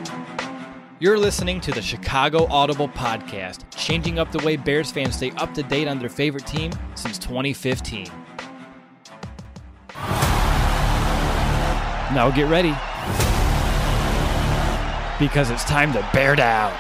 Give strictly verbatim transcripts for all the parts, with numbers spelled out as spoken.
You're listening to the Chicago Audible Podcast, changing up the way Bears fans stay up to date on their favorite team since twenty fifteen. Now get ready, because it's time to bear down.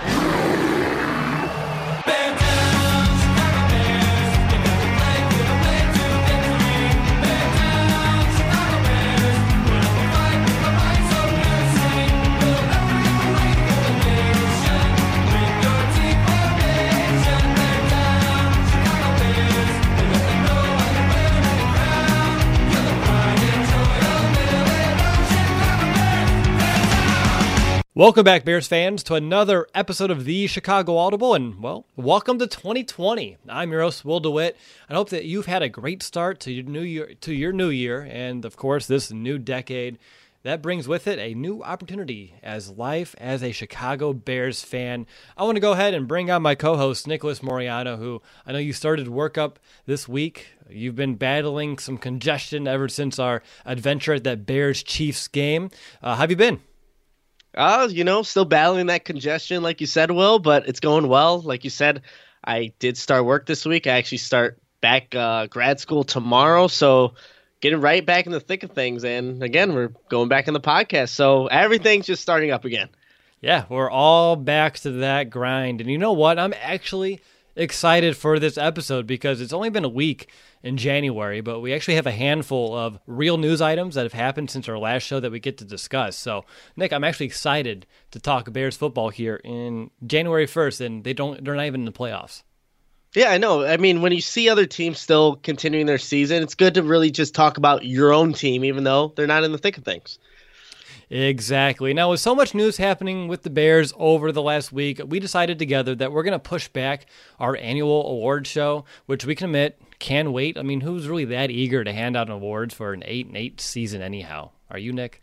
Welcome back, Bears fans, to another episode of the Chicago Audible, and, well, welcome to twenty twenty. I'm your host, Will DeWitt. I hope that you've had a great start to your new year, to your new year, and, of course, this new decade. That brings with it a new opportunity as life as a Chicago Bears fan. I want to go ahead and bring on my co-host, Nicholas Moriano, who I know you started work up this week. You've been battling some congestion ever since our adventure at that Bears-Chiefs game. Uh, how have you been? Uh, you know, still battling that congestion, like you said, Will, but it's going well. Like you said, I did start work this week. I actually start back uh, grad school tomorrow, so getting right back in the thick of things. And again, we're going back in the podcast, so everything's just starting up again. Yeah, we're all back to that grind. And you know what? I'm actually excited for this episode because it's only been a week in January, but we actually have a handful of real news items that have happened since our last show that we get to discuss. So, Nick, I'm actually excited to talk Bears football here in January first, and they don't, they're not even in the playoffs. Yeah, I know. I mean, when you see other teams still continuing their season, it's good to really just talk about your own team, even though they're not in the thick of things. Exactly. Now, with so much news happening with the Bears over the last week, we decided together that we're going to push back our annual award show, which we can admit can wait. I mean, who's really that eager to hand out awards for an eight and eight season anyhow? Are you, Nick?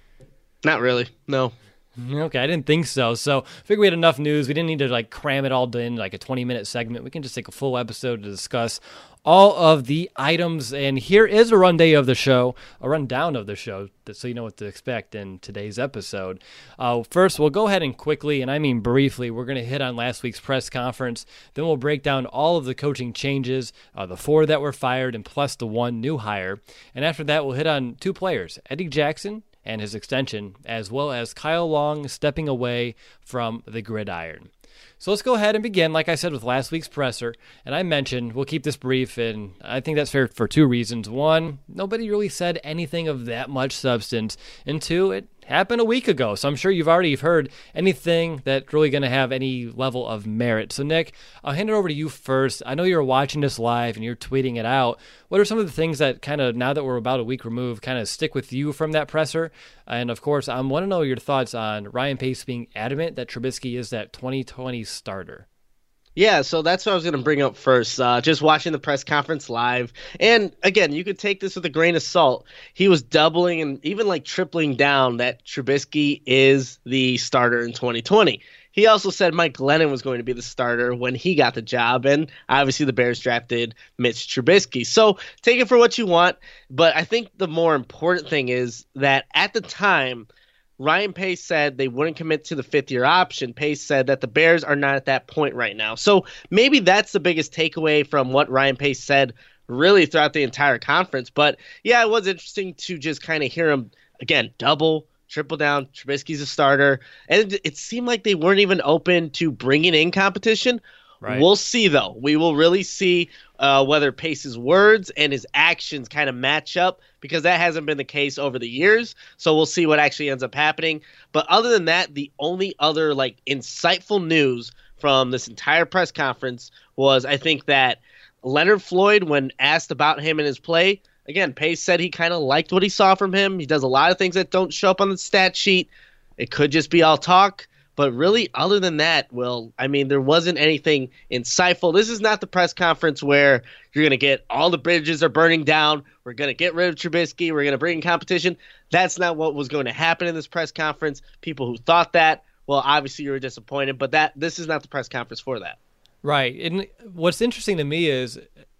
Not really. No. Okay, I didn't think so. So I figured we had enough news. We didn't need to like cram it all in like a twenty-minute segment. We can just take a full episode to discuss all of the items. And here is a rundown of the show, a rundown of the show, so you know what to expect in today's episode. Uh, first, we'll go ahead and quickly, and I mean briefly, we're going to hit on last week's press conference. Then we'll break down all of the coaching changes, uh, the four that were fired, and plus the one new hire. And after that, we'll hit on two players, Eddie Jackson and his extension, as well as Kyle Long stepping away from the gridiron. So let's go ahead and begin, like I said, with last week's presser. And I mentioned, we'll keep this brief, and I think that's fair for two reasons. One, nobody really said anything of that much substance. And two, it happened a week ago, so I'm sure you've already heard anything that's really going to have any level of merit. So, Nick, I'll hand it over to you first. I know you're watching this live and you're tweeting it out. What are some of the things that kind of, now that we're about a week removed, kind of stick with you from that presser? And, of course, I want to know your thoughts on Ryan Pace being adamant that Trubisky is that twenty twenty starter. Yeah, so that's what I was going to bring up first. Uh, just watching the press conference live. And again, you could take this with a grain of salt. He was doubling and even like tripling down that Trubisky is the starter in twenty twenty. He also said Mike Glennon was going to be the starter when he got the job. And obviously the Bears drafted Mitch Trubisky. So take it for what you want. But I think the more important thing is that at the time, Ryan Pace said they wouldn't commit to the fifth-year option. Pace said that the Bears are not at that point right now. So maybe that's the biggest takeaway from what Ryan Pace said really throughout the entire conference. But, yeah, it was interesting to just kind of hear him, again, double, triple down. Trubisky's a starter. And it, it seemed like they weren't even open to bringing in competition. Right. We'll see, though. We will really see uh, whether Pace's words and his actions kind of match up, because that hasn't been the case over the years. So we'll see what actually ends up happening. But other than that, the only other like insightful news from this entire press conference was, I think, that Leonard Floyd, when asked about him and his play, again, Pace said he kind of liked what he saw from him. He does a lot of things that don't show up on the stat sheet. It could just be all talk. But really, other than that, well, I mean, there wasn't anything insightful. This is not the press conference where you're going to get all the bridges are burning down. We're going to get rid of Trubisky. We're going to bring in competition. That's not what was going to happen in this press conference. People who thought that, well, obviously you were disappointed. But that this is not the press conference for that. Right. And what's interesting to me is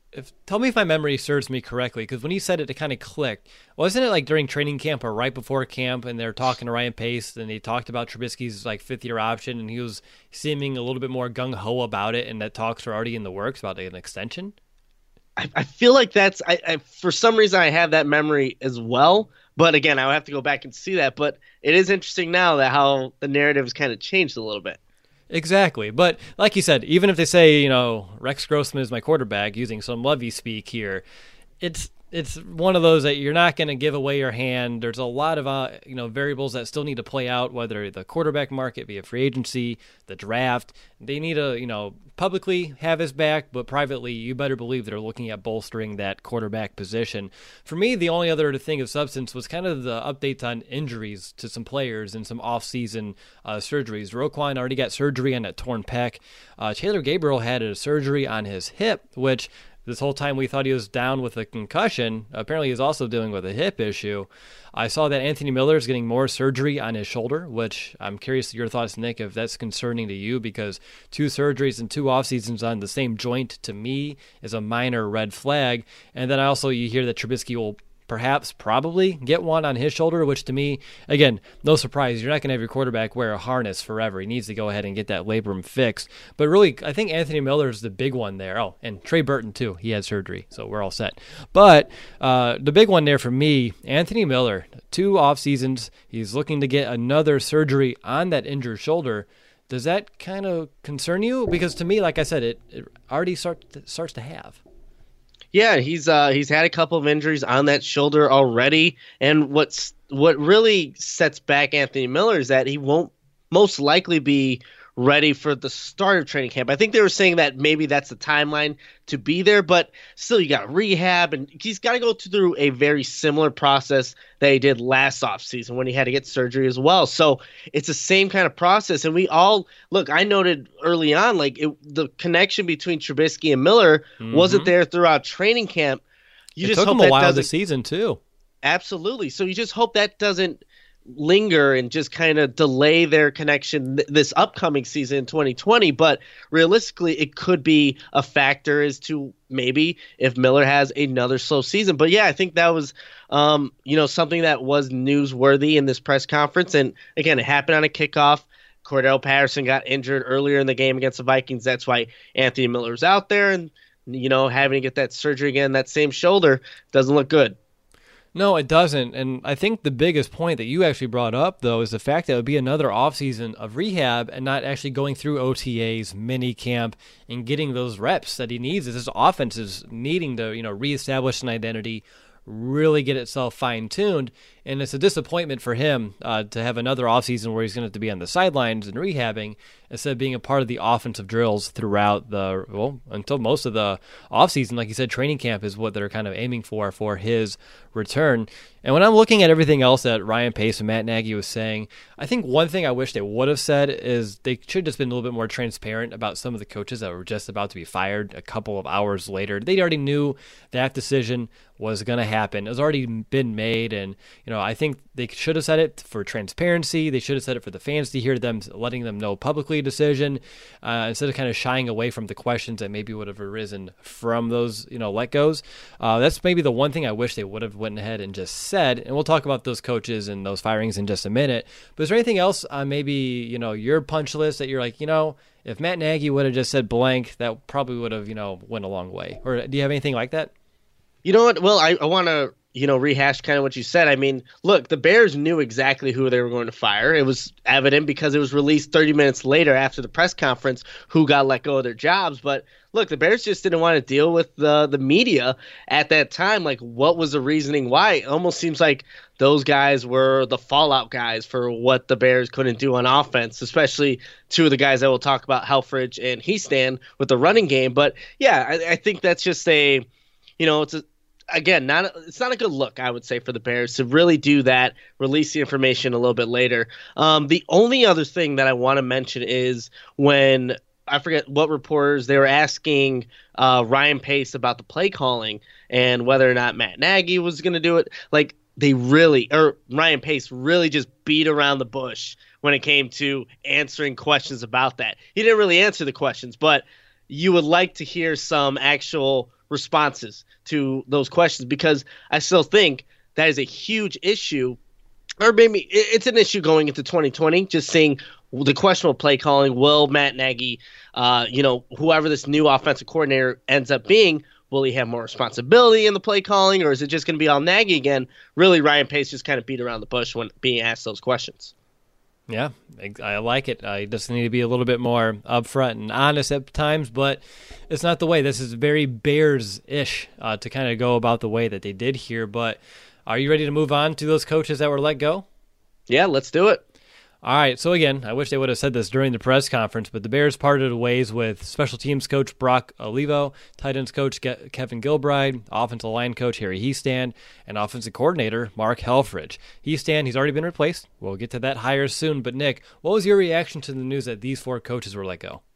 if tell me if my memory serves me correctly, because when you said it, it kind of clicked. Wasn't it like during training camp or right before camp, and they're talking to Ryan Pace, and they talked about Trubisky's like fifth year option, and he was seeming a little bit more gung ho about it, and that talks are already in the works about an extension? I, I feel like that's I, I for some reason I have that memory as well. But again, I would have to go back and see that. But it is interesting now that how the narrative has kind of changed a little bit. Exactly. But like you said, even if they say, you know, Rex Grossman is my quarterback, using some Lovey speak here, it's it's one of those that you're not going to give away your hand. There's a lot of uh, you know variables that still need to play out, whether the quarterback market via free agency, the draft. They need to, you know, publicly have his back, but privately, you better believe they're looking at bolstering that quarterback position. For me, the only other thing of substance was kind of the updates on injuries to some players and some off-season uh, surgeries. Roquan already got surgery on that torn pec. Uh, Taylor Gabriel had a surgery on his hip, which this whole time we thought he was down with a concussion. Apparently he's also dealing with a hip issue. I saw that Anthony Miller is getting more surgery on his shoulder, which I'm curious to your thoughts, Nick, if that's concerning to you, because two surgeries and two off seasons on the same joint to me is a minor red flag. And then also you hear that Trubisky will perhaps probably get one on his shoulder, which to me, again, no surprise. You're not going to have your quarterback wear a harness forever. He needs to go ahead and get that labrum fixed. But really, I think Anthony Miller is the big one there. Oh, and Trey Burton too. He had surgery, so we're all set. But uh, the big one there for me, Anthony Miller, two off seasons. He's looking to get another surgery on that injured shoulder. Does that kind of concern you? Because to me, like I said, it, it already start, starts to have. Yeah, he's uh, he's had a couple of injuries on that shoulder already, and what's what really sets back Anthony Miller is that he won't most likely be ready for the start of training camp. I think they were saying that maybe that's the timeline to be there, but still you got rehab, and he's got to go through a very similar process that he did last offseason when he had to get surgery as well. So it's the same kind of process, and we all look, I noted early on, like it, the connection between Trubisky and Miller mm-hmm. wasn't there throughout training camp. You it just took hope him a that while this season too. Absolutely. So you just hope that doesn't linger and just kind of delay their connection th- this upcoming season in twenty twenty. But realistically, it could be a factor as to maybe if Miller has another slow season. But yeah, I think that was, um, you know, something that was newsworthy in this press conference. And again, it happened on a kickoff. Cordell Patterson got injured earlier in the game against the Vikings. That's why Anthony Miller was out there, and, you know, having to get that surgery again, that same shoulder, doesn't look good. No, it doesn't. And I think the biggest point that you actually brought up, though, is the fact that it would be another offseason of rehab and not actually going through O T As, mini camp, and getting those reps that he needs. This offense is needing to, you know, reestablish an identity, really get itself fine-tuned. And it's a disappointment for him uh, to have another offseason where he's going to have to be on the sidelines and rehabbing instead of being a part of the offensive drills throughout the, well, until most of the offseason. Like you said, training camp is what they're kind of aiming for for his return. And when I'm looking at everything else that Ryan Pace and Matt Nagy was saying, I think one thing I wish they would have said is they should have just been a little bit more transparent about some of the coaches that were just about to be fired a couple of hours later. They already knew that decision was going to happen. It was already been made, and, you know, I think they should have said it for transparency. They should have said it for the fans to hear them, letting them know publicly decision, uh, instead of kind of shying away from the questions that maybe would have arisen from those, you know, let goes. Uh, that's maybe the one thing I wish they would have went ahead and just said. And we'll talk about those coaches and those firings in just a minute. But is there anything else on maybe, you know, your punch list that you're like, you know, if Matt Nagy would have just said blank, that probably would have, you know, went a long way? Or do you have anything like that? You know what? Well, I, I want to, you know, rehash kind of what you said. I mean, look, the Bears knew exactly who they were going to fire. It was evident because it was released thirty minutes later after the press conference who got let go of their jobs. But look, the Bears just didn't want to deal with the, the media at that time. Like, what was the reasoning why? It almost seems like those guys were the fallout guys for what the Bears couldn't do on offense, especially two of the guys that we'll talk about, Helfrich and Heastan, with the running game. But yeah, I, I think that's just a, you know, it's a, again, not a, it's not a good look, I would say, for the Bears to really do that, release the information a little bit later. Um, the only other thing that I want to mention is when, I forget what reporters, they were asking uh, Ryan Pace about the play calling and whether or not Matt Nagy was going to do it. Like, they really, or Ryan Pace really just beat around the bush when it came to answering questions about that. He didn't really answer the questions, but you would like to hear some actual responses to those questions, because I still think that is a huge issue, or maybe it's an issue going into twenty twenty, just seeing the questionable play calling. Will Matt Nagy, uh, you know, whoever this new offensive coordinator ends up being, will he have more responsibility in the play calling, or is it just going to be all Nagy again? Really, Ryan Pace just kind of beat around the bush when being asked those questions. Yeah, I like it. I just need to be a little bit more upfront and honest at times, but it's not the way. This is very Bears-ish uh, to kind of go about the way that they did here. But are you ready to move on to those coaches that were let go? Yeah, let's do it. All right, so again, I wish they would have said this during the press conference, but the Bears parted ways with special teams coach Brock Olivo, tight ends coach Kevin Gilbride, offensive line coach Harry Hiestand, and offensive coordinator Mark Helfrich. Hiestand, he's already been replaced. We'll get to that hire soon, but Nick, what was your reaction to the news that these four coaches were let go?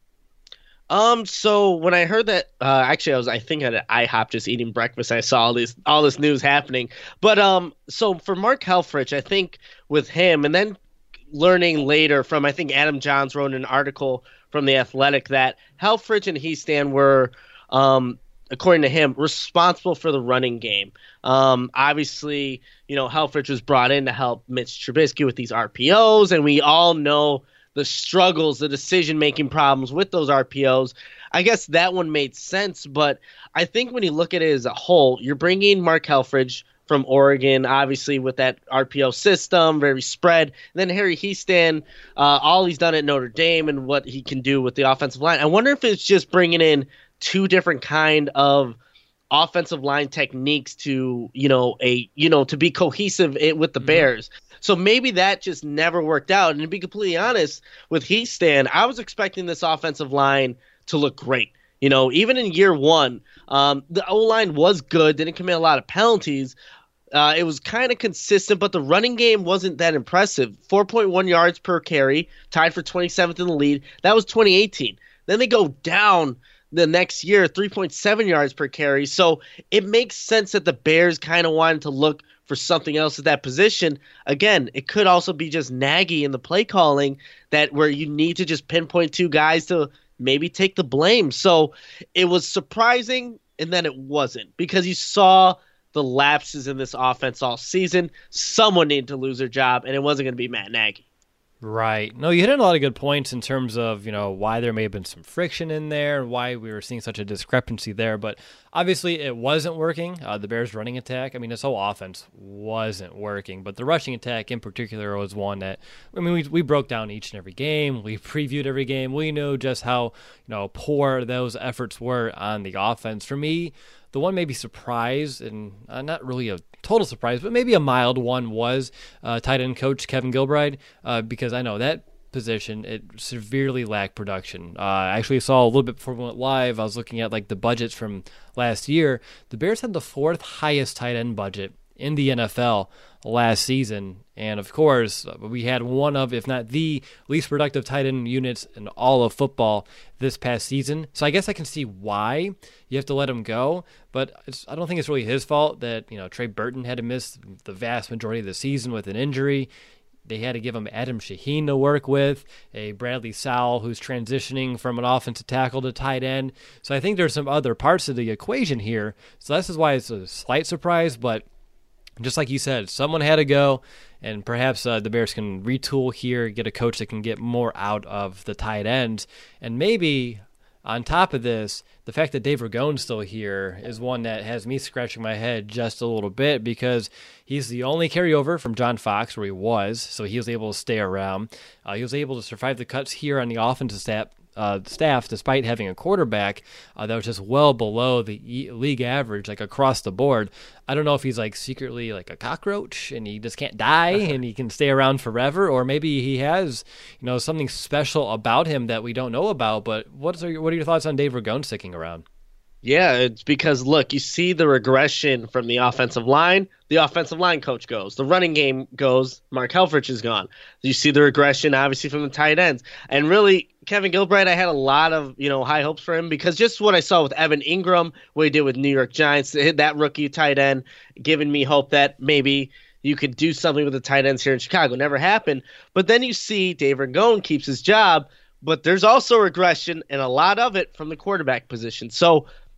Um, so when I heard that, uh, actually I was, I think at IHOP just eating breakfast, I saw all this, all this news happening. But, um, so for Mark Helfrich, I think with him, and then learning later from, I think Adam Johns wrote an article from The Athletic that Helfrich and Hiestand were, um, according to him, responsible for the running game. Um, obviously, you know, Helfrich was brought in to help Mitch Trubisky with these R P Os, and we all know the struggles, the decision-making problems with those R P Os. I guess that one made sense, but I think when you look at it as a whole, you're bringing Mark Helfrich from Oregon, obviously with that R P O system, very spread. And then Harry Hiestand, uh, all he's done at Notre Dame and what he can do with the offensive line. I wonder if it's just bringing in two different kind of offensive line techniques to, you know, a you know to be cohesive with the mm-hmm. Bears. So maybe that just never worked out. And to be completely honest, with Hiestand, I was expecting this offensive line to look great. You know, even in year one, um, the O-line was good, didn't commit a lot of penalties. Uh, it was kind of consistent, but the running game wasn't that impressive. four point one yards per carry, tied for twenty-seventh in the lead. That was twenty eighteen. Then they go down the next year, three point seven yards per carry. So it makes sense that the Bears kind of wanted to look for something else at that position. Again, it could also be just Nagy in the play calling, that where you need to just pinpoint two guys to maybe take the blame. So it was surprising, and then it wasn't, because you saw the lapses in this offense all season. Someone needed to lose their job, and it wasn't going to be Matt Nagy. Right. No, you hit on a lot of good points in terms of, you know, why there may have been some friction in there, why we were seeing such a discrepancy there. But obviously it wasn't working. Uh, the Bears' running attack, I mean, this whole offense wasn't working. But the rushing attack in particular was one that, I mean, we, we broke down each and every game. We previewed every game. We knew just how, you know, poor those efforts were on the offense. For me, the one maybe surprise, and uh, not really a total surprise, but maybe a mild one, was uh, tight end coach Kevin Gilbride, uh, because I know that position, it severely lacked production. Uh, I actually saw a little bit before we went live, I was looking at like the budgets from last year. The Bears had the fourth highest tight end budget in the N F L last season, and of course we had one of, if not the least productive tight end units in all of football this past season. So I guess I can see why you have to let him go, but it's, I don't think it's really his fault that, you know, Trey Burton had to miss the vast majority of the season with an injury. They had to give him Adam Shaheen to work with, a Bradley Sowell who's transitioning from an offensive tackle to tight end. So I think there's some other parts of the equation here. So this is why it's a slight surprise, but just like you said, someone had to go, and perhaps uh, the Bears can retool here, get a coach that can get more out of the tight ends. And maybe on top of this, the fact that Dave Ragone's still here is one that has me scratching my head just a little bit, because he's the only carryover from John Fox where he was, so he was able to stay around. Uh, he was able to survive the cuts here on the offensive staff. Uh, staff, despite having a quarterback uh, that was just well below the e- league average, like across the board. I don't know if he's like secretly like a cockroach and he just can't die and he can stay around forever, or maybe he has, you know, something special about him that we don't know about. But what's your, what are your thoughts on Dave Ragone sticking around? Yeah, it's because, look, you see the regression from the offensive line. The offensive line coach goes. The running game goes. Mark Helfrich is gone. You see the regression, obviously, from the tight ends. And really, Kevin Gilbride, I had a lot of, you know, high hopes for him, because just what I saw with Evan Ingram, what he did with New York Giants, that rookie tight end, giving me hope that maybe you could do something with the tight ends here in Chicago. Never happened. But then you see Dave Ragone keeps his job, but there's also regression, and a lot of it from the quarterback position. So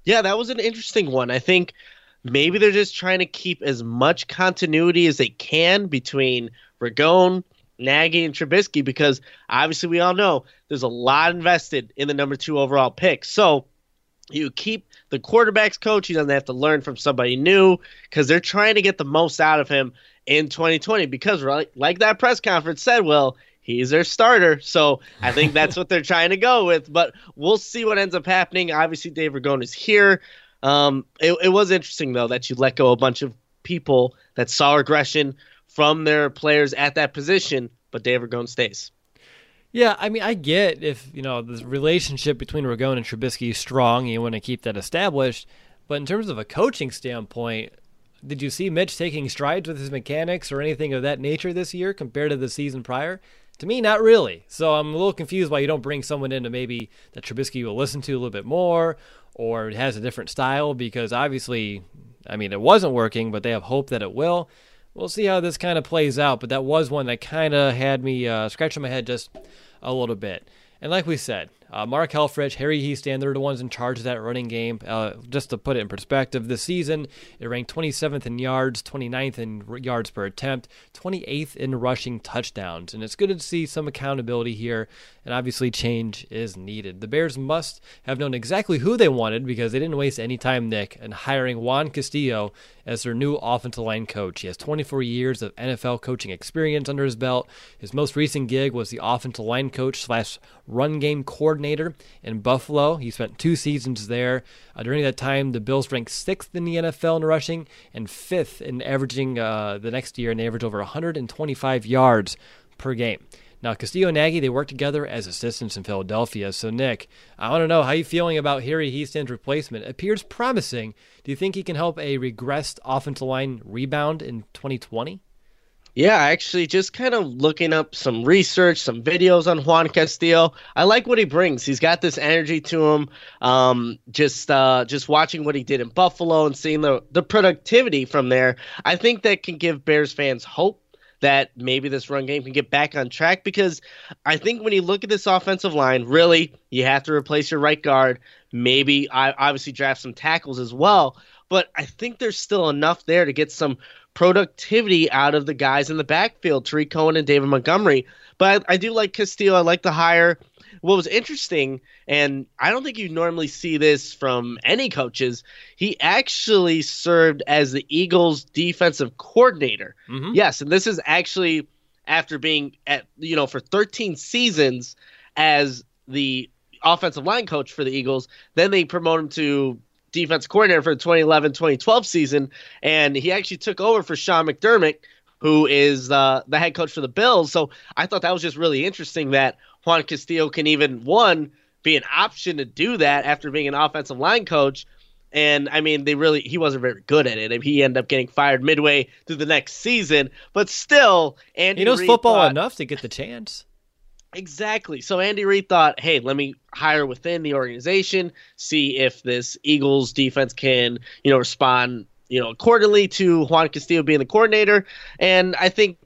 Yeah, that was an interesting one. I think maybe they're just trying to keep as much continuity as they can between Ragone, Nagy, and Trubisky, because obviously we all know there's a lot invested in the number two overall pick. So you keep the quarterback's coach. He doesn't have to learn from somebody new because they're trying to get the most out of him in twenty twenty because, right, like that press conference said, well, he's their starter. So I think that's what they're trying to go with. But we'll see what ends up happening. Obviously, Dave Ragone is here. Um, it, it was interesting, though, that you let go a bunch of people that saw regression from their players at that position, but Dave Ragone stays. Yeah, I mean, I get if, you know, the relationship between Ragone and Trubisky is strong, you want to keep that established. But in terms of a coaching standpoint, did you see Mitch taking strides with his mechanics or anything of that nature this year compared to the season prior? To me, not really. So I'm a little confused why you don't bring someone in to maybe that Trubisky will listen to a little bit more or has a different style, because obviously, I mean, it wasn't working, but they have hope that it will. We'll see how this kind of plays out, but that was one that kind of had me uh, scratching my head just a little bit. And like we said, uh, Mark Helfrich, Harry Hiestand, they're the ones in charge of that running game. Uh, just to put it in perspective, this season it ranked twenty-seventh in yards, twenty-ninth in yards per attempt, twenty-eighth in rushing touchdowns. And it's good to see some accountability here, and obviously change is needed. The Bears must have known exactly who they wanted because they didn't waste any time, Nick, in hiring Juan Castillo as their new offensive line coach. He has twenty-four years of N F L coaching experience under his belt. His most recent gig was the offensive line coach slash run game coordinator in Buffalo. He spent two seasons there. Uh, during that time, the Bills ranked sixth in the N F L in rushing and fifth in averaging uh, the next year, and they averaged over one hundred twenty-five yards per game. Now, Castillo and Nagy, they worked together as assistants in Philadelphia. So, Nick, I want to know how you feeling about Harry Hiestand's replacement. It appears promising. Do you think he can help a regressed offensive line rebound in twenty twenty? Yeah, actually, just kind of looking up some research, some videos on Juan Castillo. I like what he brings. He's got this energy to him. Um, just uh, just watching what he did in Buffalo and seeing the, the productivity from there, I think that can give Bears fans hope that maybe this run game can get back on track, because I think when you look at this offensive line, really, you have to replace your right guard. Maybe I obviously draft some tackles as well, but I think there's still enough there to get some productivity out of the guys in the backfield, Tariq Cohen and David Montgomery. But I, I do like Castillo. I like the hire. What was interesting, and I don't think you normally see this from any coaches, he actually served as the Eagles' defensive coordinator. Mm-hmm. Yes, and this is actually after being at, you know, for thirteen seasons as the offensive line coach for the Eagles. Then they promoted him to defense coordinator for the twenty eleven twenty twelve season, and he actually took over for Sean McDermott, who is uh, the head coach for the Bills. So I thought that was just really interesting that Juan Castillo can even, one, be an option to do that after being an offensive line coach. And, I mean, they really he wasn't very good at it. I mean, he ended up getting fired midway through the next season. But still, Andy He knows Reid football thought, enough to get the chance. Exactly. So Andy Reid thought, hey, let me hire within the organization, see if this Eagles defense can, you know, respond, you know, accordingly to Juan Castillo being the coordinator. And I think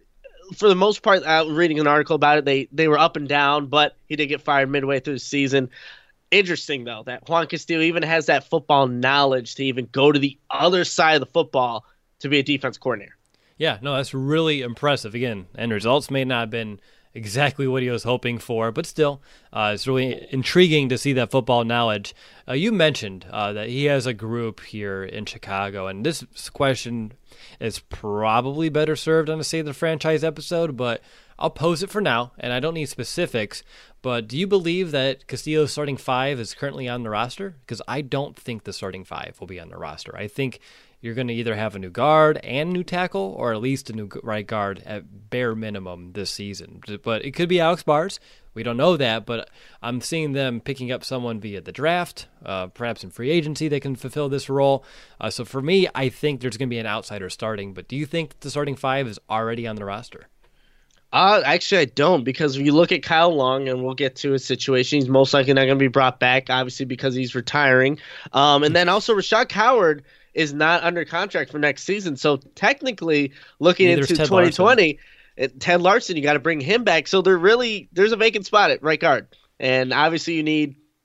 for the most part, I was reading an article about it, they they were up and down, but he did get fired midway through the season. Interesting, though, that Juan Castillo even has that football knowledge to even go to the other side of the football to be a defense coordinator. Yeah, no, that's really impressive. Again, and results may not have been exactly what he was hoping for, but still, uh, it's really intriguing to see that football knowledge. Uh, you mentioned uh, that he has a group here in Chicago, and this question is probably better served on a Save the Franchise episode, but I'll pose it for now, and I don't need specifics, but do you believe that Castillo's starting five is currently on the roster? Because I don't think the starting five will be on the roster. I think you're going to either have a new guard and new tackle, or at least a new right guard at bare minimum this season. But it could be Alex Bars. We don't know that, but I'm seeing them picking up someone via the draft, uh, perhaps in free agency they can fulfill this role. Uh, so for me, I think there's going to be an outsider starting. But do you think the starting five is already on the roster? Uh, actually, I don't, because if you look at Kyle Long, and we'll get to his situation, he's most likely not going to be brought back, obviously, because he's retiring. Um, and then also Rashad Howard is not under contract for next season. So technically, looking Neither into twenty twenty, it, Ted Larson, you got to bring him back. So there really there's a vacant spot at right guard, and obviously you need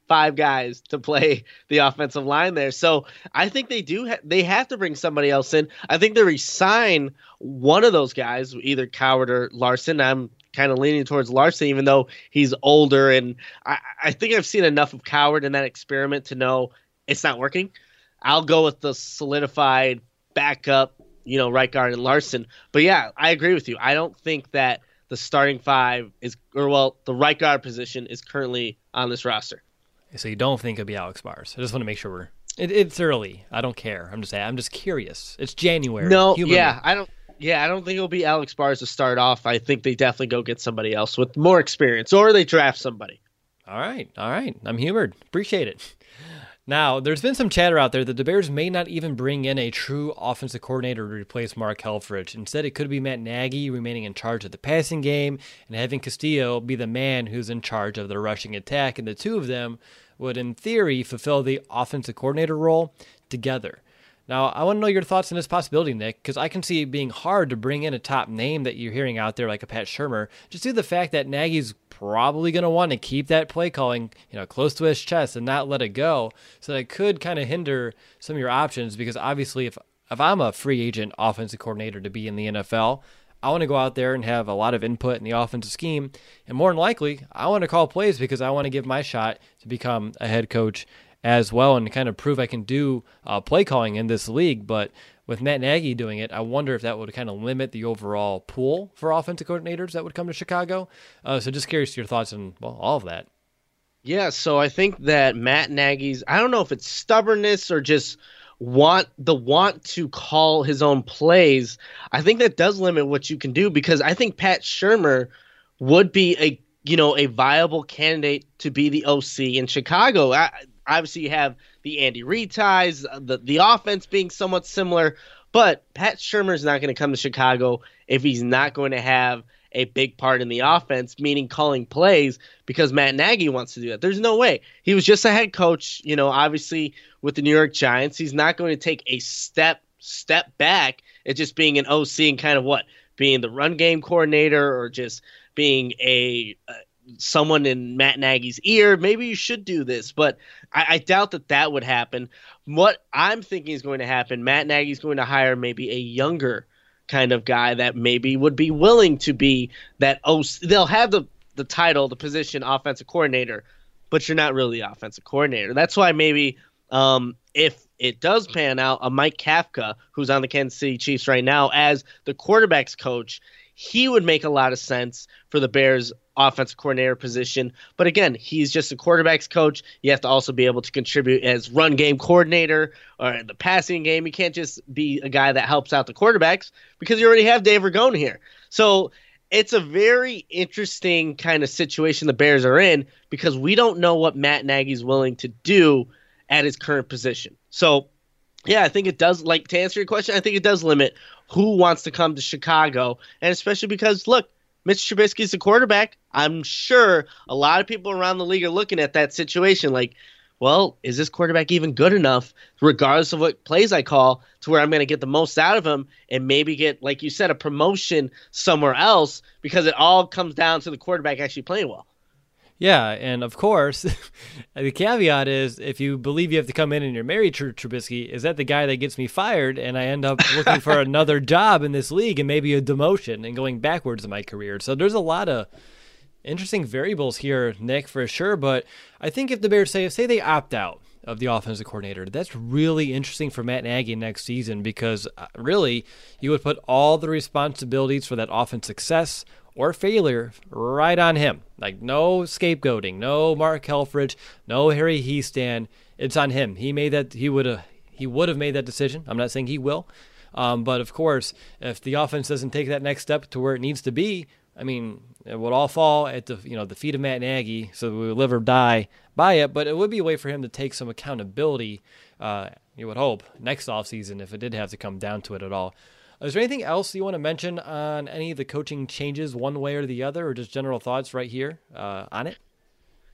five guys to play the offensive line there. So I think they do. Ha- they have to bring somebody else in. I think they resign one of those guys, either Coward or Larson. I'm kind of leaning towards Larson, even though he's older. And I, I think I've seen enough of Coward in that experiment to know it's not working. I'll go with the solidified backup, you know, right guard and Larson. But yeah, I agree with you. I don't think that the starting five is, or well, the right guard position is currently on this roster. So you don't think it'll be Alex Bars? I just want to make sure we're. It, it's early. I don't care. I'm just saying. I'm just curious. It's January. No, Human yeah, being. I don't. Yeah, I don't think it'll be Alex Bars to start off. I think they definitely go get somebody else with more experience, or they draft somebody. All right, all right. I'm humored. Appreciate it. Now, there's been some chatter out there that the Bears may not even bring in a true offensive coordinator to replace Mark Helfrich. Instead, it could be Matt Nagy remaining in charge of the passing game and having Castillo be the man who's in charge of the rushing attack, and the two of them would, in theory, fulfill the offensive coordinator role together. Now, I want to know your thoughts on this possibility, Nick, because I can see it being hard to bring in a top name that you're hearing out there like a Pat Shurmur, just due to the fact that Nagy's probably going to want to keep that play calling, you know, close to his chest and not let it go. So that could kind of hinder some of your options, because obviously if if I'm a free agent offensive coordinator to be in the N F L, I want to go out there and have a lot of input in the offensive scheme. And more than likely, I want to call plays because I want to give my shot to become a head coach as well and kind of prove I can do uh, play calling in this league. But with Matt Nagy doing it, I wonder if that would kind of limit the overall pool for offensive coordinators that would come to Chicago. Uh, so just curious your thoughts on well, all of that. Yeah, so I think that Matt Nagy's, I don't know if it's stubbornness or just want the want to call his own plays. I think that does limit what you can do, because I think Pat Shurmur would be a, you know, a viable candidate to be the O C in Chicago. I, obviously you have the Andy Reid ties, the, the offense being somewhat similar, but Pat Shurmur is not going to come to Chicago if he's not going to have a big part in the offense, meaning calling plays, because Matt Nagy wants to do that. There's no way. He was just a head coach, you know, obviously with the New York Giants. He's not going to take a step step back at just being an O C and kind of what? Being the run game coordinator, or just being a uh, someone in Matt Nagy's ear. Maybe you should do this, but I, I doubt that that would happen. What I'm thinking is going to happen, Matt Nagy's going to hire maybe a younger kind of guy that maybe would be willing to be that O C. They'll have the, the title, the position, offensive coordinator, but you're not really the offensive coordinator. That's why maybe um, if it does pan out, a Mike Kafka, who's on the Kansas City Chiefs right now, as the quarterback's coach, he would make a lot of sense for the Bears offensive coordinator position. But again, he's just a quarterback's coach. You have to also be able to contribute as run game coordinator or the passing game. You can't just be a guy that helps out the quarterbacks, because you already have Dave Ragone here. So it's a very interesting kind of situation the Bears are in, because we don't know what Matt Nagy's willing to do at his current position. So yeah, I think it does, like, to answer your question, I think it does limit who wants to come to Chicago, and especially because, look, Mitch Trubisky's the quarterback. I'm sure a lot of people around the league are looking at that situation like, well, is this quarterback even good enough, regardless of what plays I call, to where I'm going to get the most out of him and maybe get, like you said, a promotion somewhere else, because it all comes down to the quarterback actually playing well. Yeah, and of course, the caveat is, if you believe you have to come in and you're married to Trubisky, is that the guy that gets me fired and I end up looking for another job in this league and maybe a demotion and going backwards in my career? So there's a lot of interesting variables here, Nick, for sure. But I think if the Bears say, say they opt out of the offensive coordinator, that's really interesting for Matt Nagy next season, because really you would put all the responsibilities for that offense success or failure right on him. Like, no scapegoating, no Mark Helfrich, no Harry Hiestand. It's on him. He made that. He would have. He would have made that decision. I'm not saying he will, um, but of course, if the offense doesn't take that next step to where it needs to be, I mean, it would all fall at the you know the feet of Matt Nagy. So we would live or die by it. But it would be a way for him to take some accountability. Uh, you would hope next offseason, if it did have to come down to it at all. Is there anything else you want to mention on any of the coaching changes one way or the other, or just general thoughts right here uh, on it?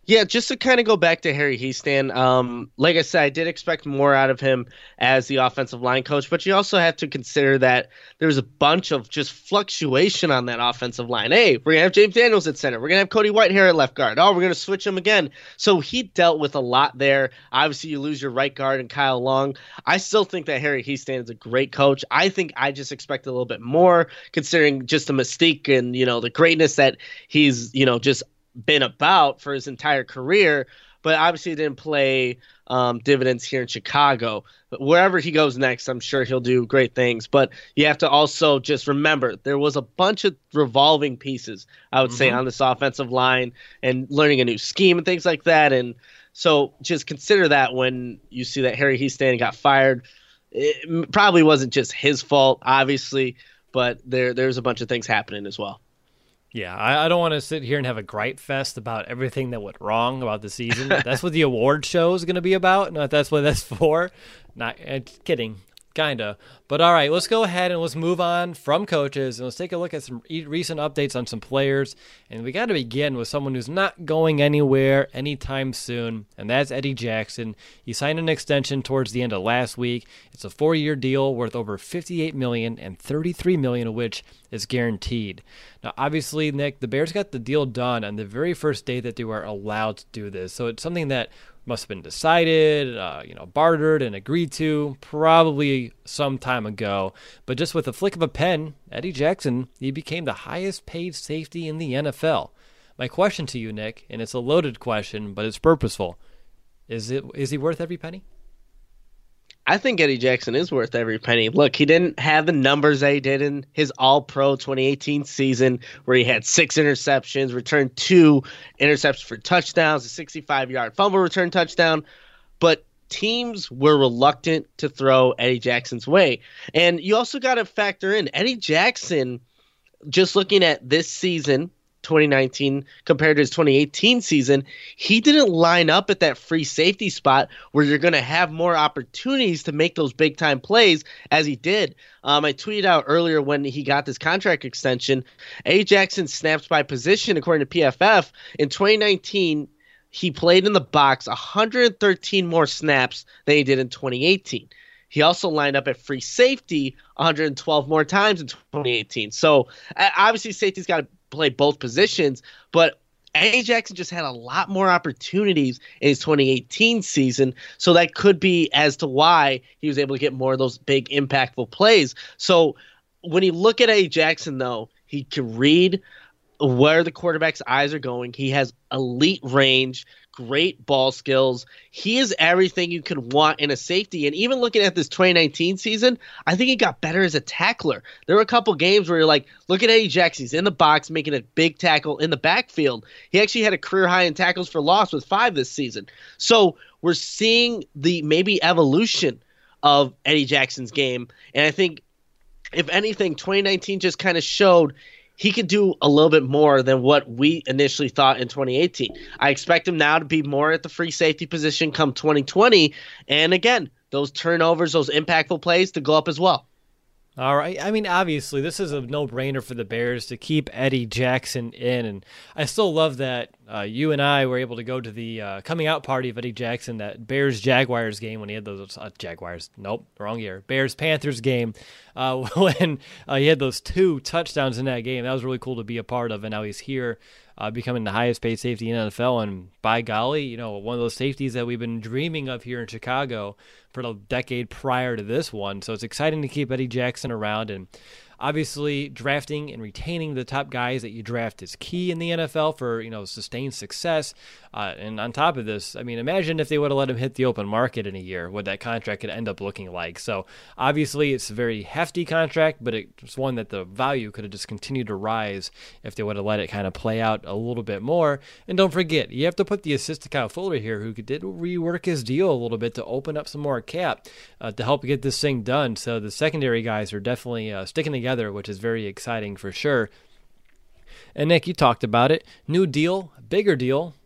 Yeah, just to kind of go back to Harry Hiestand, um, like I said, I did expect more out of him as the offensive line coach, but you also have to consider that there's a bunch of just fluctuation on that offensive line. Hey, we're going to have James Daniels at center. We're going to have Cody Whitehair at left guard. Oh, we're going to switch him again. So he dealt with a lot there. Obviously, you lose your right guard and Kyle Long. I still think that Harry Hiestand is a great coach. I think I just expect a little bit more considering just the mystique and, you know, the greatness that he's, you know, just been about for his entire career, but obviously didn't play um, dividends here in Chicago. But wherever he goes next, I'm sure he'll do great things. But you have to also just remember there was a bunch of revolving pieces, I would mm-hmm. say, on this offensive line and learning a new scheme and things like that. And so just consider that when you see that Harry Hiestand got fired. It probably wasn't just his fault, obviously, but there there's a bunch of things happening as well. Yeah, I, I don't want to sit here and have a gripe fest about everything that went wrong about the season. That's what the award show is going to be about. No, that's what that's for. Not uh, kidding, kind of. But all right, let's go ahead and let's move on from coaches and let's take a look at some recent updates on some players. And we got to begin with someone who's not going anywhere anytime soon, and that's Eddie Jackson. He signed an extension towards the end of last week. It's a four-year deal worth over fifty-eight million dollars and thirty-three million dollars of which is guaranteed. Now, obviously, Nick, the Bears got the deal done on the very first day that they were allowed to do this. So it's something that must have been decided, uh, you know, bartered and agreed to probably some time ago. But just with a flick of a pen, Eddie Jackson, he became the highest paid safety in the N F L. My question to you, Nick, and it's a loaded question, but it's purposeful. Is it is he worth every penny? I think Eddie Jackson is worth every penny. Look, he didn't have the numbers that he did in his All-Pro twenty eighteen season where he had six interceptions, returned two interceptions for touchdowns, a sixty-five-yard fumble return touchdown. But teams were reluctant to throw Eddie Jackson's way. And you also got to factor in Eddie Jackson, just looking at this season, twenty nineteen compared to his twenty eighteen season, he didn't line up at that free safety spot where you're going to have more opportunities to make those big time plays as he did. Um, I tweeted out earlier when he got this contract extension, A. Jackson snaps by position according to P F F. In twenty nineteen, he played in the box one hundred thirteen more snaps than he did in twenty eighteen. He also lined up at free safety one hundred twelve more times in twenty eighteen. So obviously safety's got to play both positions, but A. Jackson just had a lot more opportunities in his twenty eighteen season, so that could be as to why he was able to get more of those big impactful plays. So when you look at A. Jackson, though, he can read where the quarterback's eyes are going. He has elite range, great ball skills. He is everything you could want in a safety. And even looking at this twenty nineteen season, I think he got better as a tackler. There were a couple games where you're like, look at Eddie Jackson. He's in the box making a big tackle in the backfield. He actually had a career high in tackles for loss with five this season. So we're seeing the maybe evolution of Eddie Jackson's game. And I think, if anything, twenty nineteen just kind of showed he could do a little bit more than what we initially thought in twenty eighteen. I expect him now to be more at the free safety position come twenty twenty. And again, those turnovers, those impactful plays to go up as well. All right. I mean, obviously, this is a no-brainer for the Bears to keep Eddie Jackson in. And I still love that uh, you and I were able to go to the uh, coming out party of Eddie Jackson, that Bears-Jaguars game when he had those uh, – Jaguars. Nope, wrong year. Bears-Panthers game uh, when uh, he had those two touchdowns in that game. That was really cool to be a part of, and now he's here uh, becoming the highest-paid safety in the N F L. And by golly, you know, one of those safeties that we've been dreaming of here in Chicago for the decade prior to this one. So it's exciting to keep Eddie Jackson around. And obviously, drafting and retaining the top guys that you draft is key in the N F L for, you know, sustained success. Uh, and on top of this, I mean, imagine if they would have let him hit the open market in a year, what that contract could end up looking like. So obviously, it's a very hefty contract, but it's one that the value could have just continued to rise if they would have let it kind of play out a little bit more. And don't forget, you have to put the assist to Kyle Fuller here, who did rework his deal a little bit to open up some more cap uh, to help get this thing done. So the secondary guys are definitely uh, sticking together, which is very exciting for sure. And Nick, you talked about it. New deal, bigger deal,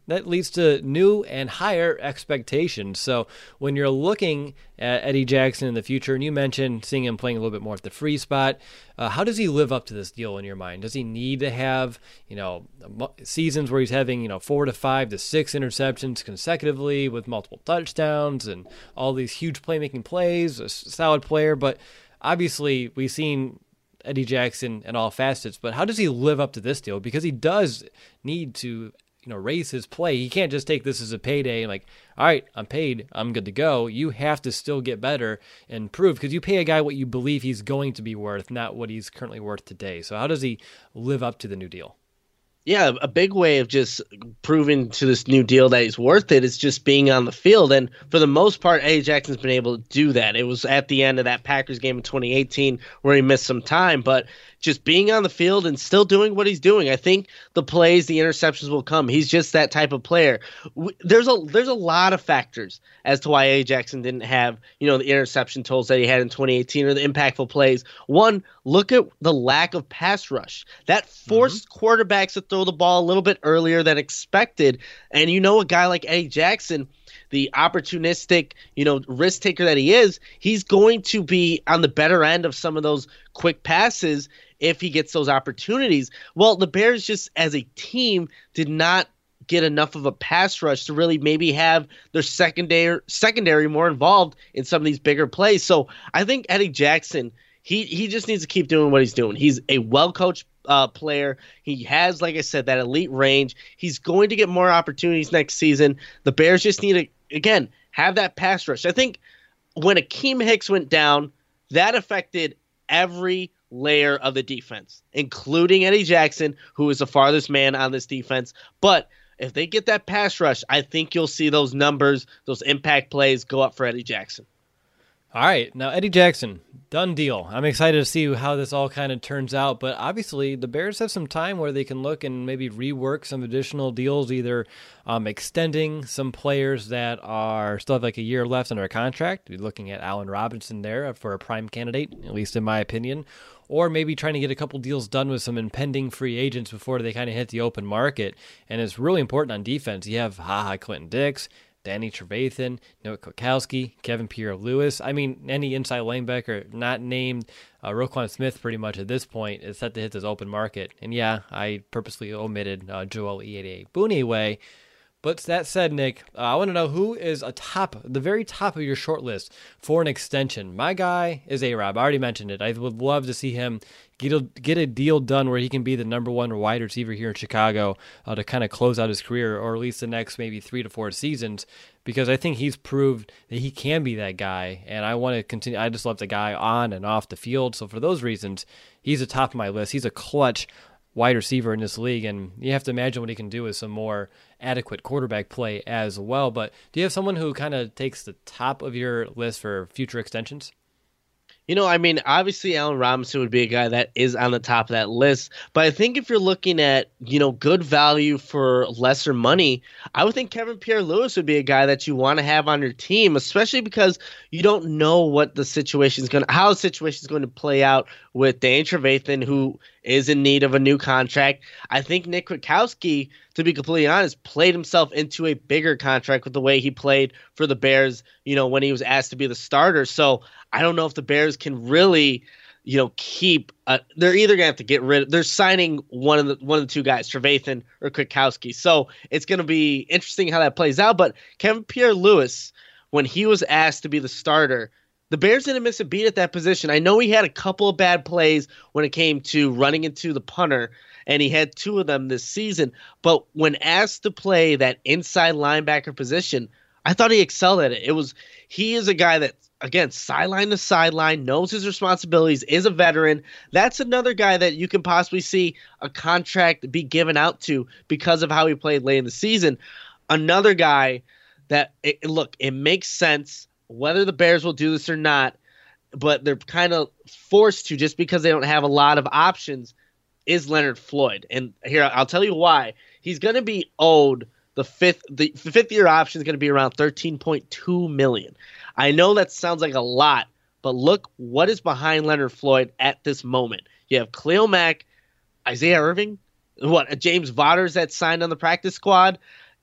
that leads to new and higher expectations. So when you're looking at Eddie Jackson in the future, and you mentioned seeing him playing a little bit more at the free spot, uh, how does he live up to this deal in your mind? Does he need to have, you know, seasons where he's having, you know, four to five to six interceptions consecutively with multiple touchdowns and all these huge playmaking plays, a solid player? But obviously we've seen Eddie Jackson in all facets, but how does he live up to this deal? Because he does need to, you know, raise his play. He can't just take this as a payday and like, all right, I'm paid, I'm good to go. You have to still get better and prove, because you pay a guy what you believe he's going to be worth, not what he's currently worth today. So how does he live up to the new deal? Yeah, a big way of just proving to this new deal that he's worth it is just being on the field. And for the most part, Eddie Jackson's been able to do that. It was at the end of that Packers game in twenty eighteen where he missed some time, but just being on the field and still doing what he's doing. I think the plays, the interceptions will come. He's just that type of player. There's a there's a lot of factors as to why Eddie Jackson didn't have, you know, the interception totals that he had in twenty eighteen or the impactful plays. One, look at the lack of pass rush. That forced mm-hmm. quarterbacks to throw the ball a little bit earlier than expected. And you know, a guy like Eddie Jackson, the opportunistic, you know, risk taker that he is, he's going to be on the better end of some of those quick passes if he gets those opportunities. Well, the Bears just as a team did not get enough of a pass rush to really maybe have their secondary secondary more involved in some of these bigger plays. So I think Eddie Jackson, he he just needs to keep doing what he's doing. He's a well-coached uh, player. He has, like I said, that elite range. He's going to get more opportunities next season. The Bears just need to, again, have that pass rush. I think when Akeem Hicks went down, that affected every layer of the defense, including Eddie Jackson, who is the farthest man on this defense. But if they get that pass rush, I think you'll see those numbers, those impact plays go up for Eddie Jackson. All right. Now, Eddie Jackson, done deal. I'm excited to see how this all kind of turns out. But obviously, the Bears have some time where they can look and maybe rework some additional deals, either um, extending some players that are still have like a year left under a contract. We're looking at Allen Robinson there for a prime candidate, at least in my opinion. Or maybe trying to get a couple deals done with some impending free agents before they kind of hit the open market. And it's really important on defense. You have HaHa Clinton-Dix, Danny Trevathan, Noah Kwiatkowski, Kevin Pierre-Louis. I mean, any inside linebacker not named uh, Roquan Smith pretty much at this point is set to hit this open market. And yeah, I purposely omitted uh, Joel Iyiegbuniwe. But that said, Nick, uh, I want to know who is atop, the very top of your short list for an extension. My guy is A-Rob. I already mentioned it. I would love to see him get a, get a deal done where he can be the number one wide receiver here in Chicago uh, to kind of close out his career, or at least the next maybe three to four seasons, because I think he's proved that he can be that guy, and I want to continue. I just love the guy on and off the field. So for those reasons, he's atop of my list. He's a clutch wide receiver in this league, and you have to imagine what he can do with some more adequate quarterback play as well. But do you have someone who kind of takes the top of your list for future extensions? You know, I mean, obviously Allen Robinson would be a guy that is on the top of that list. But I think if you're looking at, you know, good value for lesser money, I would think Kevin Pierre-Louis would be a guy that you want to have on your team, especially because you don't know what the situation is going to, how the situation is going to play out with Danny Trevathan, who is in need of a new contract. I think Nick Kwiatkowski, to be completely honest, played himself into a bigger contract with the way he played for the Bears, you know, when he was asked to be the starter. So I don't know if the Bears can really, you know, keep uh, they're either going to have to get rid of, they're signing one of the one of the two guys, Trevathan or Kwiatkowski. So it's going to be interesting how that plays out. But Kevin Pierre-Louis, when he was asked to be the starter, the Bears didn't miss a beat at that position. I know he had a couple of bad plays when it came to running into the punter, and he had two of them this season. But when asked to play that inside linebacker position, I thought he excelled at it. It was he is a guy that, again, sideline to sideline, knows his responsibilities, is a veteran. That's another guy that you can possibly see a contract be given out to because of how he played late in the season. Another guy that, it, look, it makes sense whether the Bears will do this or not, but they're kind of forced to just because they don't have a lot of options, is Leonard Floyd. And here, I'll tell you why. He's going to be owed the fifth the fifth year option is going to be around thirteen point two million dollars. I know that sounds like a lot, but look what is behind Leonard Floyd at this moment. You have Khalil Mack, Isaiah Irving, what, James Vaughters that signed on the practice squad.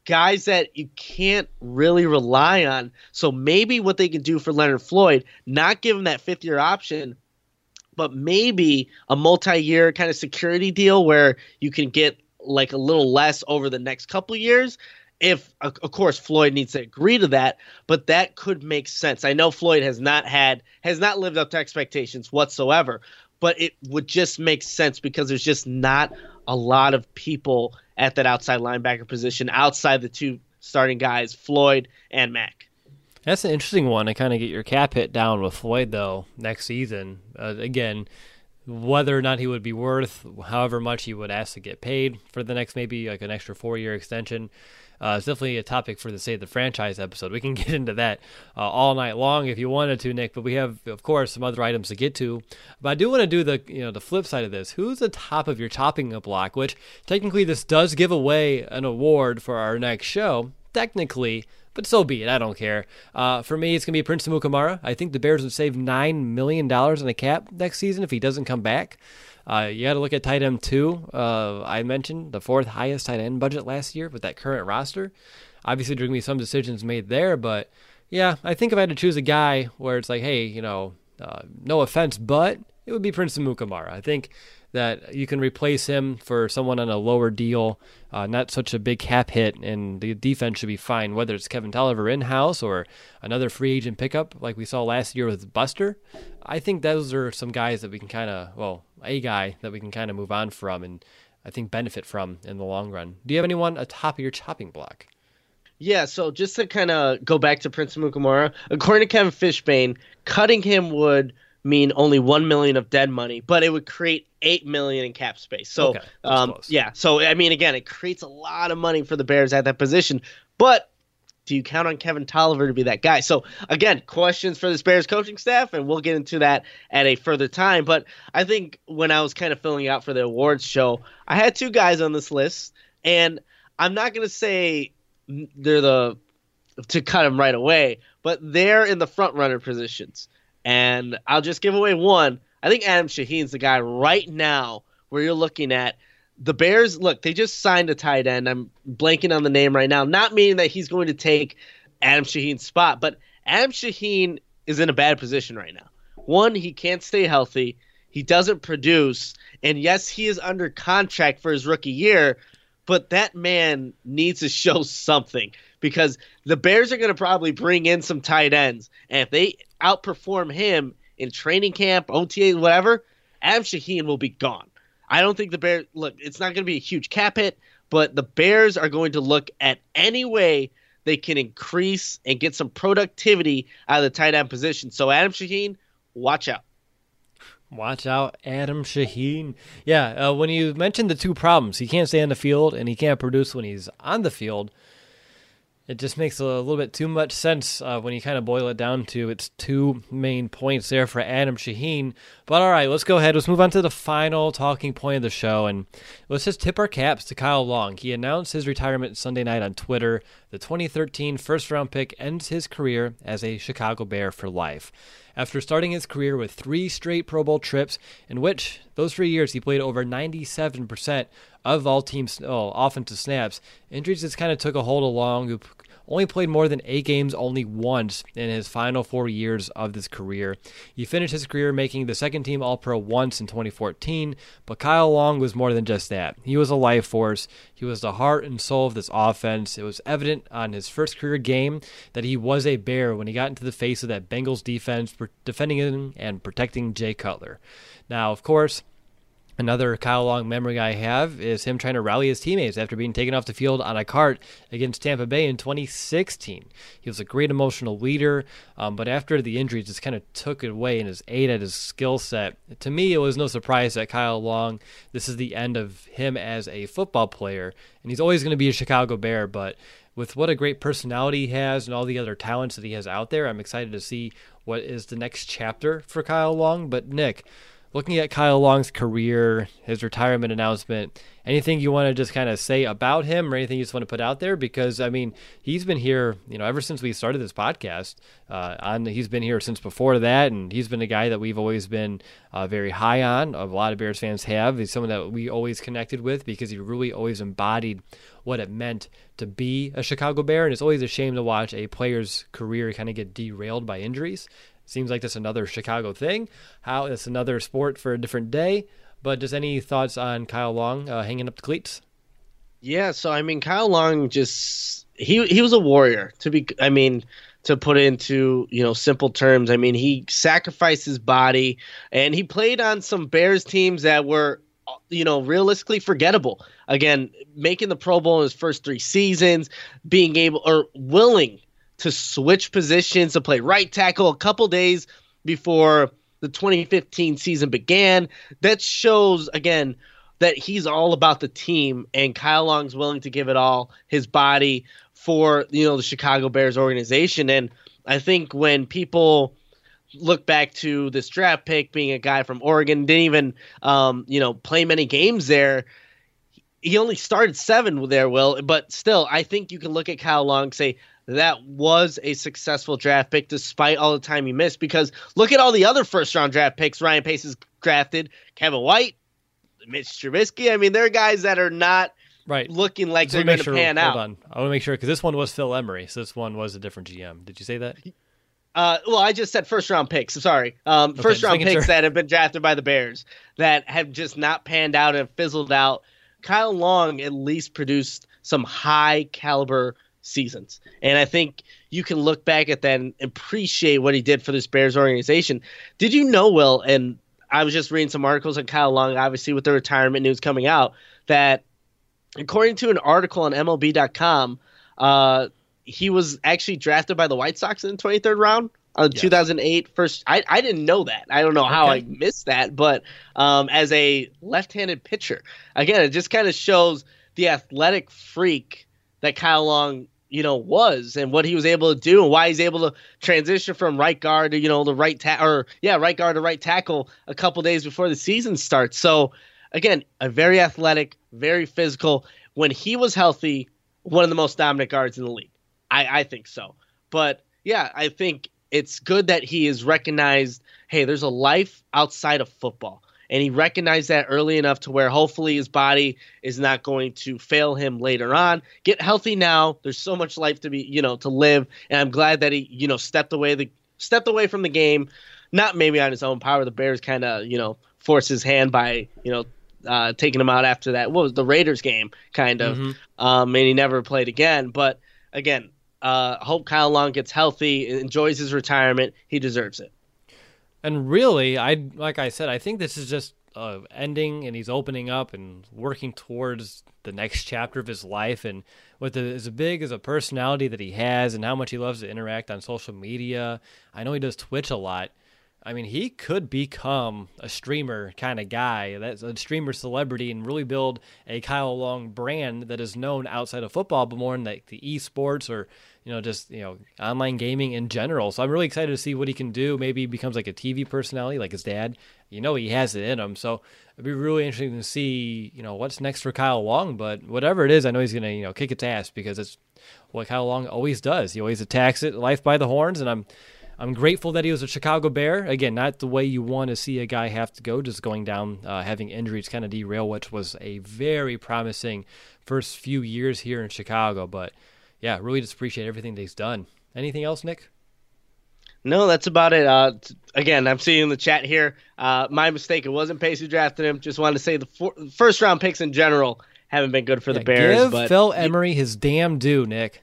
guys that you can't really rely on. So maybe what they can do for Leonard Floyd, not give him that fifth year option, but maybe a multi-year kind of security deal where you can get like a little less over the next couple of years. If, of course, Floyd needs to agree to that, but that could make sense. I know Floyd has not had, has not lived up to expectations whatsoever, but it would just make sense because there's just not a lot of people at that outside linebacker position outside the two starting guys, Floyd and Mack. That's an interesting one to kind of get your cap hit down with Floyd, though, next season. Uh, again, whether or not he would be worth however much he would ask to get paid for the next maybe like an extra four-year extension. Uh, it's definitely a topic for the State of the Franchise episode. We can get into that uh, all night long if you wanted to, Nick, but we have, of course, some other items to get to. But I do want to do the you know the flip side of this. Who's the top of your chopping block, which technically this does give away an award for our next show, technically, but so be it. I don't care. Uh, for me, it's going to be Prince Amukamara. I think the Bears would save nine million dollars in the cap next season if he doesn't come back. Uh, you got to look at tight end too. Uh, I mentioned the fourth highest tight end budget last year with that current roster. Obviously, there's going to be some decisions made there, but yeah, I think if I had to choose a guy where it's like, hey, you know, uh, no offense, but it would be Prince Amukamara. I think that you can replace him for someone on a lower deal, uh, not such a big cap hit, and the defense should be fine, whether it's Kevin Tolliver in-house or another free agent pickup like we saw last year with Buster. I think those are some guys that we can kind of, well, a guy that we can kind of move on from and I think benefit from in the long run. Do you have anyone atop of your chopping block? Yeah, so just to kind of go back to Prince Amukamara, according to Kevin Fishbane, cutting him would mean only one million dollars of dead money, but it would create eight million dollars in cap space. So, okay, um, yeah, so I mean, again, it creates a lot of money for the Bears at that position, but do you count on Kevin Tolliver to be that guy? So, again, questions for this Bears coaching staff, and we'll get into that at a further time. But I think when I was kind of filling out for the awards show, I had two guys on this list, and I'm not going to say they're the to cut them right away, but they're in the front runner positions. And I'll just give away one. I think Adam Shaheen's the guy right now where you're looking at the Bears. Look, they just signed a tight end. I'm blanking on the name right now, not meaning that he's going to take Adam Shaheen's spot, but Adam Shaheen is in a bad position right now. One, he can't stay healthy. He doesn't produce. And yes, he is under contract for his rookie year, but that man needs to show something because the Bears are going to probably bring in some tight ends. And if they outperform him in training camp, O T A, whatever, Adam Shaheen will be gone. I don't think the Bears – look, it's not going to be a huge cap hit, but the Bears are going to look at any way they can increase and get some productivity out of the tight end position. So Adam Shaheen, watch out. Watch out, Adam Shaheen. Yeah, uh, when you mentioned the two problems, he can't stay on the field and he can't produce when he's on the field, it just makes a little bit too much sense uh, when you kind of boil it down to its two main points there for Adam Shaheen. But all right, let's go ahead. Let's move on to the final talking point of the show, and let's just tip our caps to Kyle Long. He announced his retirement Sunday night on Twitter. The twenty thirteen first-round pick ends his career as a Chicago Bear for life. After starting his career with three straight Pro Bowl trips, in which those three years he played over ninety-seven percent of all teams' oh, offensive snaps, injuries just kind of took a hold of Long, who only played more than eight games only once in his final four years of this career. He finished his career making the second-team All-Pro once in twenty fourteen, but Kyle Long was more than just that. He was a life force. He was the heart and soul of this offense. It was evident on his first career game that he was a Bear when he got into the face of that Bengals defense, defending him and protecting Jay Cutler. Now, of course, another Kyle Long memory I have is him trying to rally his teammates after being taken off the field on a cart against Tampa Bay in twenty sixteen. He was a great emotional leader, um, but after the injury just kind of took it away and his aid at his skill set. To me, it was no surprise that Kyle Long, this is the end of him as a football player, and he's always going to be a Chicago Bear, but with what a great personality he has and all the other talents that he has out there, I'm excited to see what is the next chapter for Kyle Long. But Nick, looking at Kyle Long's career, his retirement announcement, anything you want to just kind of say about him or anything you just want to put out there? Because, I mean, he's been here, you know, ever since we started this podcast. Uh, on He's been here since before that, and he's been a guy that we've always been uh, very high on. A lot of Bears fans have. He's someone that we always connected with because he really always embodied what it meant to be a Chicago Bear. And it's always a shame to watch a player's career kind of get derailed by injuries. Seems like that's another Chicago thing. How it's another sport for a different day. But just any thoughts on Kyle Long uh, hanging up the cleats? Yeah, so I mean, Kyle Long just he he was a warrior. To be, I mean, to put it into you know simple terms, I mean he sacrificed his body, and he played on some Bears teams that were you know realistically forgettable. Again, making the Pro Bowl in his first three seasons, being able or willing to switch positions to play right tackle a couple days before the twenty fifteen season began. That shows, again, that he's all about the team, and Kyle Long's willing to give it all, his body, for you know the Chicago Bears organization. And I think when people look back to this draft pick being a guy from Oregon, didn't even um, you know play many games there, he only started seven there, Will. But still, I think you can look at Kyle Long and say, that was a successful draft pick despite all the time he missed, because look at all the other first-round draft picks Ryan Pace has drafted. Kevin White, Mitch Trubisky. I mean, they're guys that are not right. looking like so they're going to sure, pan out. Hold on. I want to make sure, because this one was Phil Emery, so this one was a different G M. Did you say that? Uh, well, I just said first-round picks. I'm sorry. Um, okay, first-round picks sure. that have been drafted by the Bears that have just not panned out and fizzled out. Kyle Long at least produced some high-caliber seasons. And I think you can look back at that and appreciate what he did for this Bears organization. Did you know, Will, and I was just reading some articles on Kyle Long, obviously with the retirement news coming out, that according to an article on M L B dot com, uh, he was actually drafted by the White Sox in the twenty-third round on yes. two thousand eight first. I, I didn't know that. I don't know how okay. I missed that, but um, as a left-handed pitcher, again, it just kind of shows the athletic freak that Kyle Long, you know, was, and what he was able to do, and why he's able to transition from right guard to, you know, the right ta- or yeah, right guard to right tackle a couple days before the season starts. So again, a very athletic, very physical. When he was healthy, one of the most dominant guards in the league. I, I think so. But yeah, I think it's good that he is recognized, hey, there's a life outside of football. And he recognized that early enough to where hopefully his body is not going to fail him later on. Get healthy now. There's so much life to be, you know, to live. And I'm glad that he, you know, stepped away the stepped away from the game, not maybe on his own power. The Bears kind of, you know, forced his hand by, you know, uh, taking him out after that. What was the Raiders game, kind of, mm-hmm. um, and he never played again. But again, uh, hope Kyle Long gets healthy, enjoys his retirement. He deserves it. And really, I like I said, I think this is just uh, ending, and he's opening up and working towards the next chapter of his life. And with the, as big as a personality that he has, and how much he loves to interact on social media, I know he does Twitch a lot. I mean, he could become a streamer kind of guy, that's a streamer celebrity, and really build a Kyle Long brand that is known outside of football, but more in like the esports or, you know, just, you know, online gaming in general. So I'm really excited to see what he can do. Maybe he becomes like a T V personality like his dad. You know, he has it in him. So it'd be really interesting to see, you know, what's next for Kyle Long. But whatever it is, I know he's going to, you know, kick its ass, because it's what Kyle Long always does. He always attacks it, life by the horns, and I'm I'm grateful that he was a Chicago Bear. Again, not the way you want to see a guy have to go, just going down, uh, having injuries kind of derail, which was a very promising first few years here in Chicago. But, yeah, really just appreciate everything that he's done. Anything else, Nick? No, that's about it. Uh, t- again, I'm seeing in the chat here, uh, my mistake. It wasn't Pace who drafted him. Just wanted to say the for- first-round picks in general haven't been good for yeah, the Bears. Give but Phil Emery his damn due, Nick.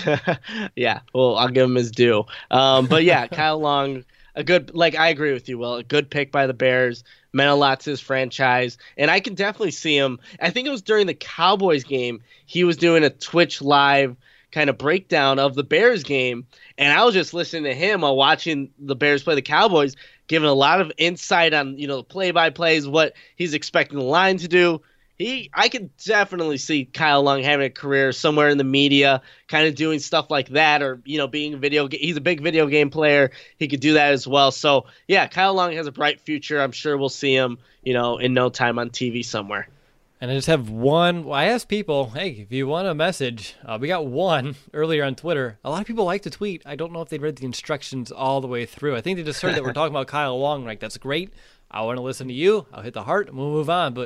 Yeah, well, I'll give him his due. Um, but yeah, Kyle Long, a good, like, I agree with you, Will, a good pick by the Bears, meant a lot to his franchise, and I can definitely see him. I think it was during the Cowboys game, he was doing a Twitch live kind of breakdown of the Bears game, and I was just listening to him while watching the Bears play the Cowboys, giving a lot of insight on, you know, the play-by-plays, what he's expecting the line to do. He, I could definitely see Kyle Long having a career somewhere in the media, kind of doing stuff like that, or, you know, being a video. He's a big video game player. He could do that as well. So, yeah, Kyle Long has a bright future. I'm sure we'll see him, you know, in no time on T V somewhere. And I just have one. Well, I asked people, hey, if you want a message, uh, we got one earlier on Twitter. A lot of people like to tweet. I don't know if they read the instructions all the way through. I think they just heard that we're talking about Kyle Long. Like, that's great. I want to listen to you. I'll hit the heart and we'll move on. But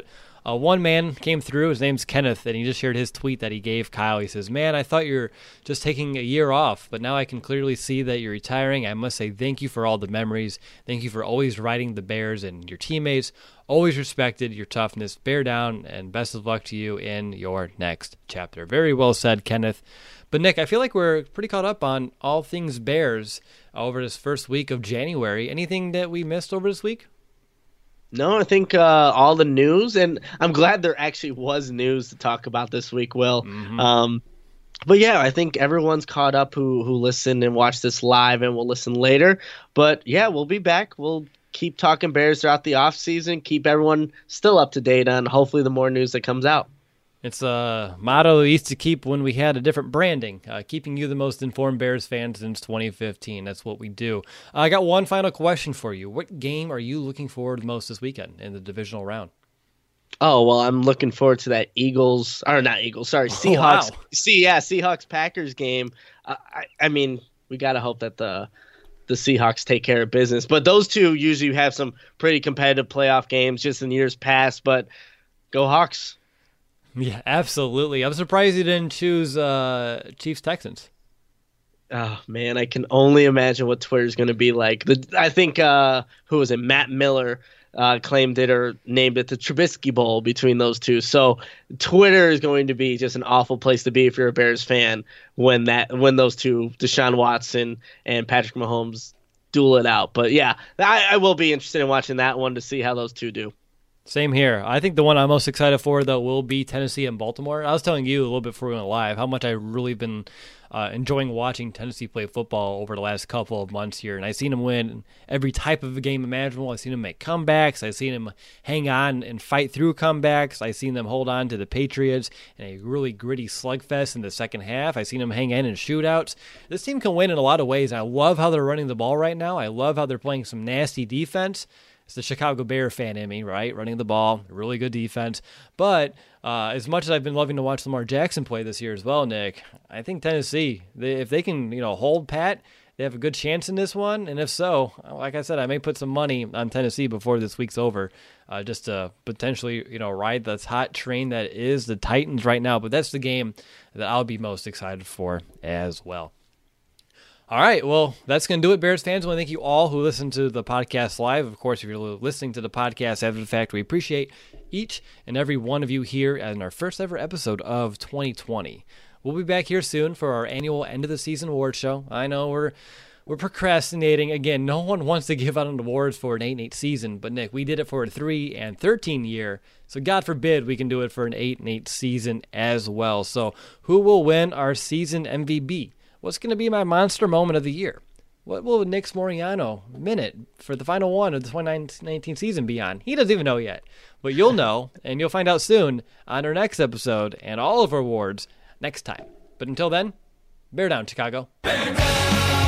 Uh, one man came through. His name's Kenneth, and he just shared his tweet that he gave Kyle. He says, "Man, I thought you were just taking a year off, but now I can clearly see that you're retiring. I must say thank you for all the memories. Thank you for always riding the Bears and your teammates. Always respected your toughness. Bear down, and best of luck to you in your next chapter." Very well said, Kenneth. But, Nick, I feel like we're pretty caught up on all things Bears over this first week of January. Anything that we missed over this week? No, I think uh, all the news, and I'm glad there actually was news to talk about this week, Will. Mm-hmm. Um, but, yeah, I think everyone's caught up who, who listened and watched this live and will listen later. But, yeah, we'll be back. We'll keep talking Bears throughout the offseason, keep everyone still up to date on hopefully the more news that comes out. It's a motto we used to keep when we had a different branding, uh, keeping you the most informed Bears fan since twenty fifteen. That's what we do. Uh, I got one final question for you. What game are you looking forward to most this weekend in the divisional round? Oh, well, I'm looking forward to that Eagles, or not Eagles, sorry, Seahawks. Oh, wow. See, yeah, Seahawks-Packers game. Uh, I, I mean, we got to hope that the the Seahawks take care of business. But those two usually have some pretty competitive playoff games just in years past. But go Hawks. Yeah, absolutely. I'm surprised you didn't choose uh, Chiefs-Texans. Oh, man, I can only imagine what Twitter's going to be like. The, I think, uh, who was it, Matt Miller uh, claimed it or named it the Trubisky Bowl between those two. So Twitter is going to be just an awful place to be if you're a Bears fan when that when those two, Deshaun Watson and Patrick Mahomes, duel it out. But, yeah, I, I will be interested in watching that one to see how those two do. Same here. I think the one I'm most excited for, though, will be Tennessee and Baltimore. I was telling you a little bit before we went live how much I've really been uh, enjoying watching Tennessee play football over the last couple of months here. And I've seen them win every type of a game imaginable. I've seen them make comebacks. I've seen them hang on and fight through comebacks. I've seen them hold on to the Patriots in a really gritty slugfest in the second half. I've seen them hang in in shootouts. This team can win in a lot of ways. I love how they're running the ball right now. I love how they're playing some nasty defense. It's the Chicago Bear fan in me, right? Running the ball, really good defense. But uh, as much as I've been loving to watch Lamar Jackson play this year as well, Nick, I think Tennessee, they, if they can, you know, hold pat, they have a good chance in this one. And if so, like I said, I may put some money on Tennessee before this week's over, uh, just to potentially, you know, ride this hot train that is the Titans right now. But that's the game that I'll be most excited for as well. All right, well, that's going to do it, Bears fans. I want to thank you all who listen to the podcast live. Of course, if you're listening to the podcast after the fact, we appreciate each and every one of you here in our first ever episode of twenty twenty. We'll be back here soon for our annual end-of-the-season award show. I know we're we're procrastinating. Again, no one wants to give out an awards for an eight and eight season, but, Nick, we did it for a three and thirteen year, so God forbid we can do it for an eight and eight season as well. So who will win our season M V P? What's going to be my monster moment of the year? What will Nick Moriano minute for the final one of the twenty nineteen season be on? He doesn't even know yet. But you'll know, and you'll find out soon on our next episode and all of our awards next time. But until then, bear down, Chicago. Bear down!